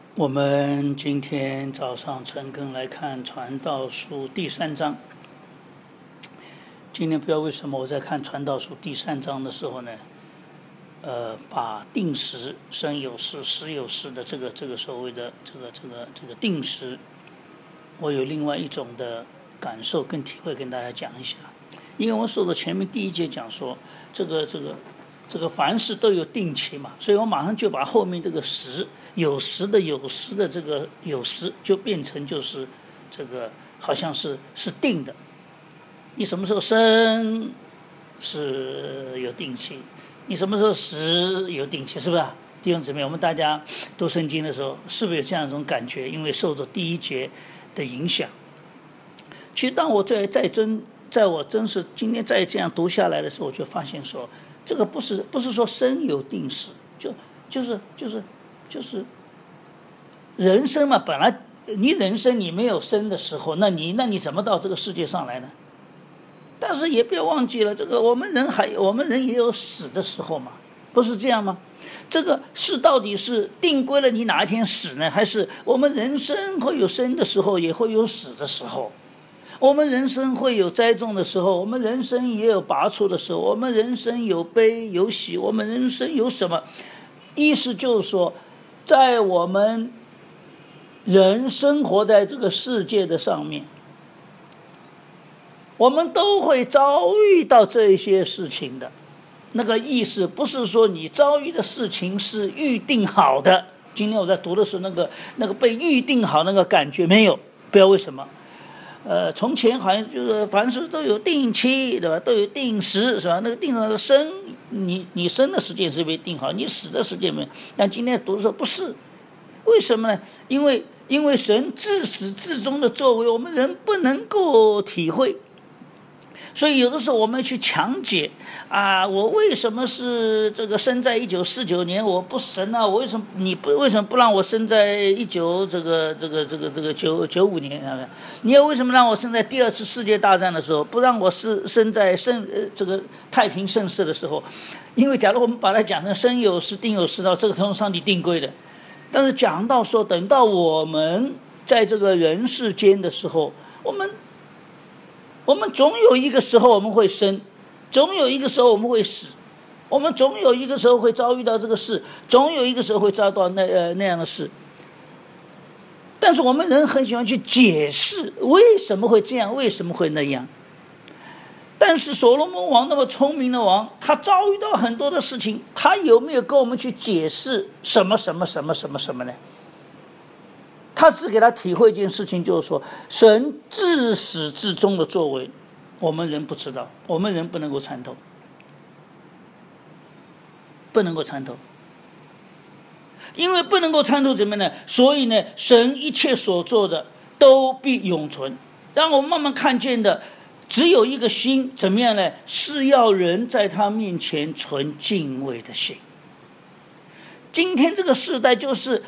我们今天早上晨更来看《传道书》第3章。今天不知道为什么我在看《传道书》第3章的时候呢，把定时生有时时有时的这个所谓的这个定时，我有另外一种的感受跟体会跟大家讲一下。因为我说的前面第一节讲说这个凡事都有定期嘛，所以我马上就把后面这个时有时的这个有时就变成就是这个好像是定的。你什么时候生是有定期，你什么时候死有定期，是不是？弟兄姊妹，我们大家读圣经的时候是不是有这样一种感觉？因为受着第一节的影响，其实当我在我真是今天再这样读下来的时候，我就发现说，这个不是说生有定时，就是人生嘛，本来你人生你没有生的时候，那你怎么到这个世界上来呢？但是也不要忘记了，这个我们人也有死的时候嘛，不是这样吗？这个是到底是定规了你哪一天死呢？还是我们人生会有生的时候，也会有死的时候？我们人生会有栽种的时候，我们人生也有拔出的时候，我们人生有悲有喜，我们人生有什么？意思就是说，在我们人生活在这个世界的上面，我们都会遭遇到这些事情的。那个意思不是说你遭遇的事情是预定好的。今天我在读的时候，那个被预定好那个感觉没有，不知道为什么。从前好像就是凡事都有定期，对吧？都有定时，是吧？那个定时的生，你生的时间是被定好，你死的时间没有。但今天读的时候不是，为什么呢？因为神自始至终的作为，我们人不能够体会。所以有的时候我们去强解啊，我为什么是这个生在1949年？我不神啊！为什么不让我生在95年？你要为什么让我生在第2次世界大战的时候，不让我生在这个太平盛世的时候？因为假如我们把它讲成生有时定有时到这个都是上帝定规的，但是讲到说等到我们在这个人世间的时候，我们总有一个时候我们会生，总有一个时候我们会死，我们总有一个时候会遭遇到这个事，总有一个时候会遭到那样的事。但是我们人很喜欢去解释为什么会这样，为什么会那样。但是所罗门王那么聪明的王，他遭遇到很多的事情，他有没有跟我们去解释什么呢？他只给他体会一件事情，就是说神自始至终的作为，我们人不知道，我们人不能够参透，因为不能够参透怎么呢？所以呢，神一切所做的都必永存。让我们慢慢看见的只有一个心，怎么样呢？是要人在他面前存敬畏的心。今天这个时代就是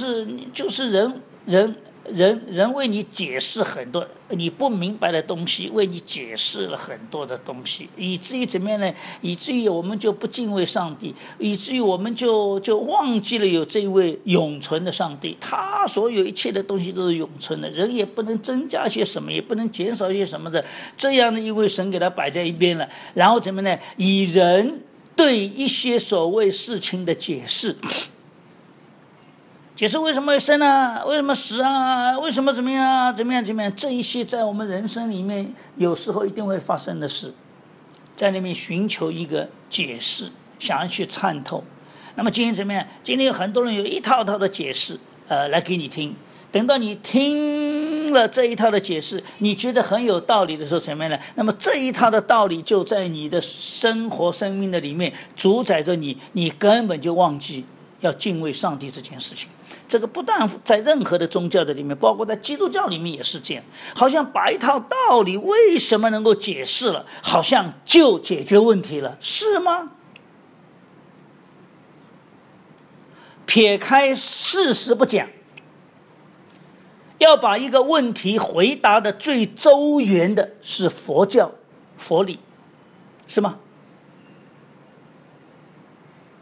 人为你解释很多你不明白的东西，为你解释了很多的东西，以至于怎么样呢？以至于我们就不敬畏上帝，以至于我们就忘记了有这一位永存的上帝，他所有一切的东西都是永存的，人也不能增加些什么，也不能减少些什么的，这样的一位神给他摆在一边了，然后怎么呢？以人对一些所谓事情的解释为什么会生啊？为什么死啊？为什么怎么样？这一些在我们人生里面有时候一定会发生的事，在那边寻求一个解释，想要去参透。那么今天怎么样？今天有很多人有一套的解释来给你听，等到你听了这一套的解释，你觉得很有道理的时候，怎么样呢？那么这一套的道理就在你的生活生命的里面主宰着你，你根本就忘记要敬畏上帝这件事情。这个不但在任何的宗教的里面，包括在基督教里面也是这样，好像把一套道理为什么能够解释了，好像就解决问题了，是吗？撇开事实不讲，要把一个问题回答的最周圆的是佛教佛理，是吗？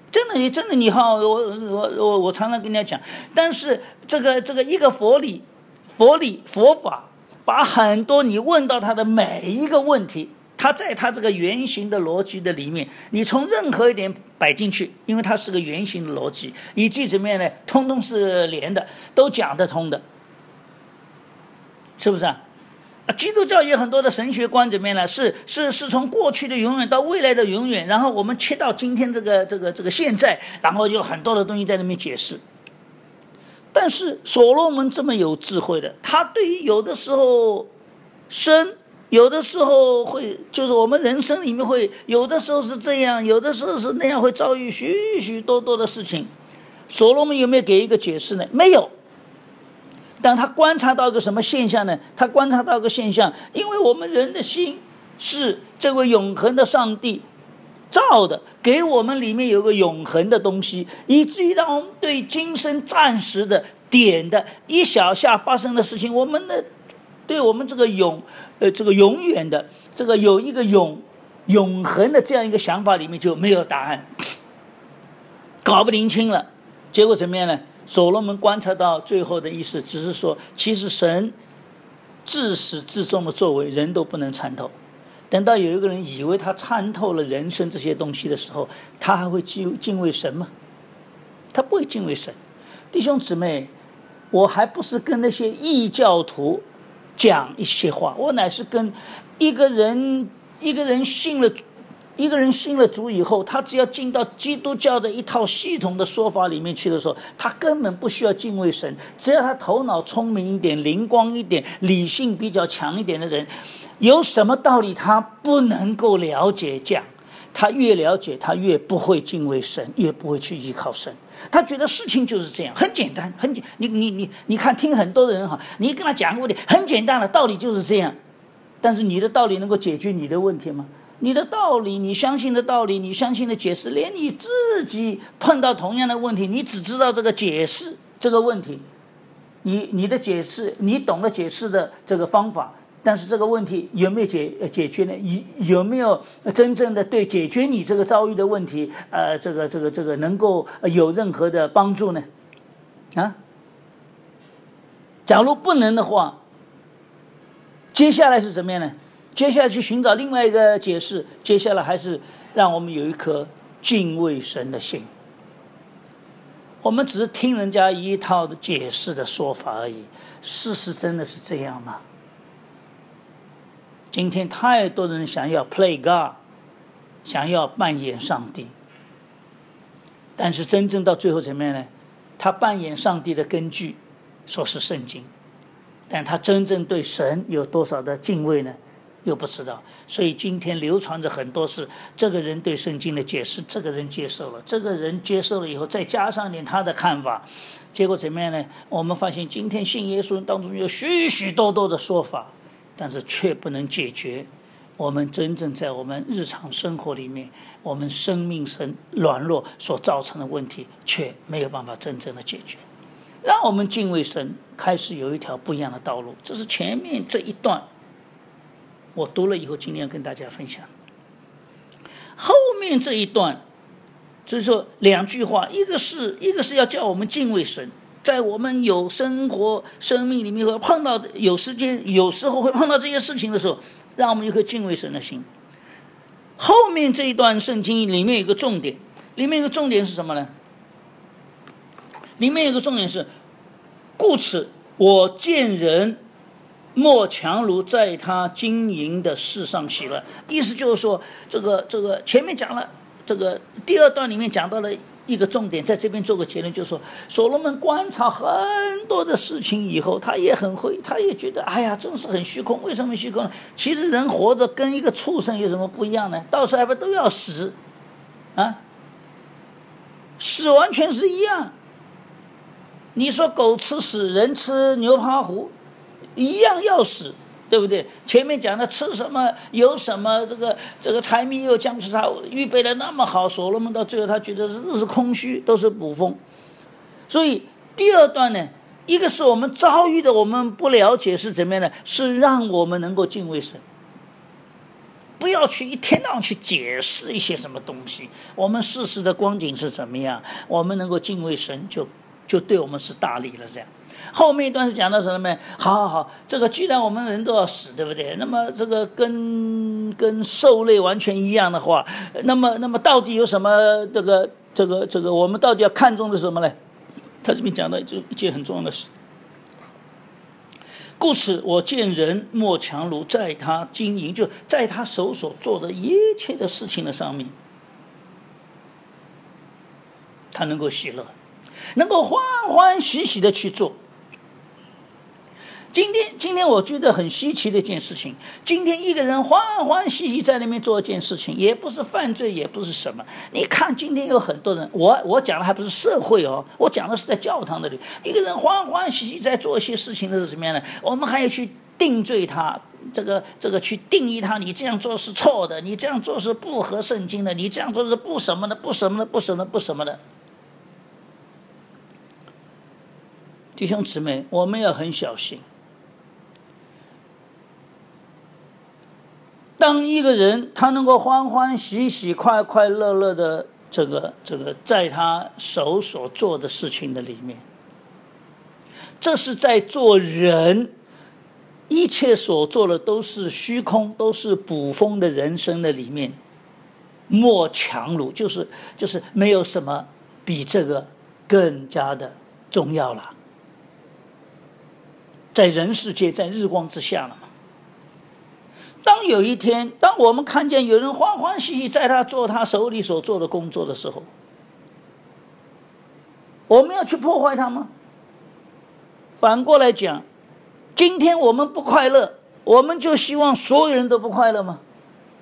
真的你好，我常常跟人家讲，但是这个一个佛法，把很多你问到他的每一个问题，他在他这个圆形的逻辑的里面，你从任何一点摆进去，因为它是个圆形的逻辑，以及怎么样呢，通通是连的，都讲得通的，是不是啊？基督教也很多的神学观怎么样呢？是从过去的永远到未来的永远，然后我们切到今天这个现在，然后有很多的东西在那边解释。但是所罗门这么有智慧的，他对于有的时候生，有的时候会，就是我们人生里面会有的时候是这样，有的时候是那样，会遭遇许许多多的事情。所罗门有没有给一个解释呢？没有。但他观察到一个什么现象呢？他观察到一个现象，因为我们人的心是这位永恒的上帝造的，给我们里面有个永恒的东西，以至于让我们对今生暂时的点的一小下发生的事情，我们的对我们这个永远的这个有一个永恒的这样一个想法里面就没有答案，搞不灵清了。结果怎么样呢？所罗门观察到最后的意思，只是说，其实神自始至终的作为，人都不能参透。等到有一个人以为他参透了人生这些东西的时候，他还会敬畏神吗？他不会敬畏神。弟兄姊妹，我还不是跟那些异教徒讲一些话，我乃是跟一个人信了主以后，他只要进到基督教的一套系统的说法里面去的时候，他根本不需要敬畏神，只要他头脑聪明一点，灵光一点，理性比较强一点的人，有什么道理他不能够了解讲？他越了解，他越不会敬畏神，越不会去依靠神。他觉得事情就是这样，很简单，你看，听很多人哈，你跟他讲个问题，很简单的道理就是这样，但是你的道理能够解决你的问题吗？你的道理，你相信的道理，你相信的解释，连你自己碰到同样的问题，你只知道这个解释这个问题，你的解释，你懂得解释的这个方法，但是这个问题有没有解决呢？有没有真正的对解决你这个遭遇的问题，这个能够有任何的帮助呢？啊，假如不能的话，接下来是怎么样呢？接下来去寻找另外一个解释，接下来还是让我们有一颗敬畏神的心。我们只是听人家一套的解释的说法而已，事实真的是这样吗？今天太多人想要 play God， 想要扮演上帝，但是真正到最后怎么样呢？他扮演上帝的根据说是圣经，但他真正对神有多少的敬畏呢？又不知道。所以今天流传着很多是这个人对圣经的解释，这个人接受了，这个人接受了以后再加上点他的看法，结果怎么样呢？我们发现今天信耶稣当中有许许多多的说法，但是却不能解决我们真正在我们日常生活里面我们生命神软弱所造成的问题，却没有办法真正的解决。让我们敬畏神开始有一条不一样的道路。这是前面这一段我读了以后今天要跟大家分享。后面这一段就是说两句话，一个是要叫我们敬畏神，在我们有生活生命里面会碰到有时候会碰到这些事情的时候，让我们有颗敬畏神的心。后面这一段圣经里面有个重点，里面有个重点是什么呢？里面有个重点是，故此我见人莫强如在他经营的事上喜乐。意思就是说，这个前面讲了，这个第二段里面讲到了一个重点，在这边做个结论，就是说，所罗门观察很多的事情以后，他也很会，他也觉得，哎呀，真是很虚空。为什么虚空呢？其实人活着跟一个畜生有什么不一样呢？到时候还不都要死啊？死完全是一样。你说狗吃屎，人吃牛扒糊，一样要死，对不对？前面讲的吃什么有什么，这个柴米油酱醋茶预备的那么好，所罗门到最后他觉得是空虚，都是捕风。所以第二段呢，一个是我们遭遇的我们不了解是怎么样的，是让我们能够敬畏神。 不要去一天到晚去解释一些什么东西。我们事实的光景是怎么样，我们能够敬畏神，就对我们是大利了。这样，后面一段是讲到什么？好，这个既然我们人都要死，对不对？那么这个跟兽类完全一样的话，那么到底有什么这个我们到底要看重的是什么呢？他这边讲到一件很重要的事。故此我见人莫强如在他经营，就在他手所做的一切的事情的上面，他能够喜乐，能够欢欢喜喜的去做。今天我觉得很稀奇的一件事情，今天一个人欢欢喜喜在那边做一件事情，也不是犯罪，也不是什么。你看今天有很多人，我讲的还不是社会哦，我讲的是在教堂那里，一个人欢欢喜喜在做一些事情的是什么样的？我们还要去定罪他，这个去定义他，你这样做是错的，你这样做是不合圣经的，你这样做是不什么的，不什么的，不什么的，不什么的。弟兄姊妹，我们要很小心。当一个人他能够欢欢喜喜、快快乐乐的这个在他手所做的事情的里面，这是在做人一切所做的都是虚空，都是捕风的人生的里面，莫强如，就是没有什么比这个更加的重要了。在人世界，在日光之下了嘛。当有一天，当我们看见有人欢欢喜喜在他做他手里所做的工作的时候，我们要去破坏他吗？反过来讲，今天我们不快乐，我们就希望所有人都不快乐吗？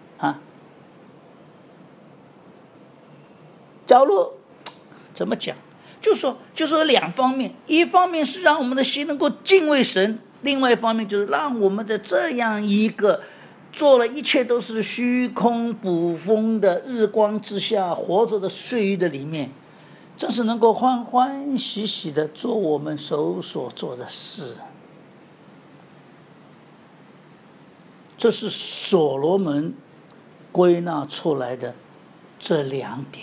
假如怎么讲，就说两方面，一方面是让我们的心能够敬畏神，另外一方面就是让我们在这样一个做了一切都是虚空捕风的日光之下活着的岁月的里面，真是能够欢欢喜喜的做我们手所做的事。这是所罗门归纳出来的这两点。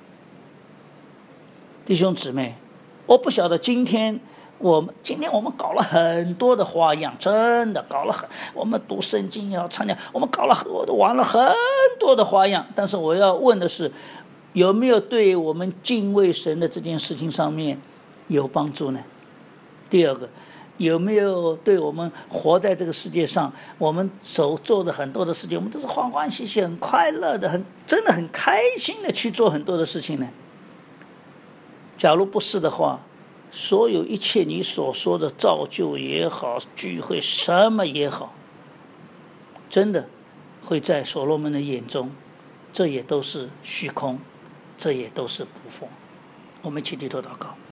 弟兄姊妹，我不晓得今天我们搞了很多的花样，真的搞了我们读圣经要参加，我们玩了很多的花样。但是我要问的是，有没有对我们敬畏神的这件事情上面有帮助呢？第二个，有没有对我们活在这个世界上，我们所做的很多的事情，我们都是欢欢喜喜、很快乐的，真的很开心的去做很多的事情呢？假如不是的话，所有一切你所说的造就也好，聚会什么也好，真的会在所罗门的眼中，这也都是虚空，这也都是捕风。我们一起低头祷告。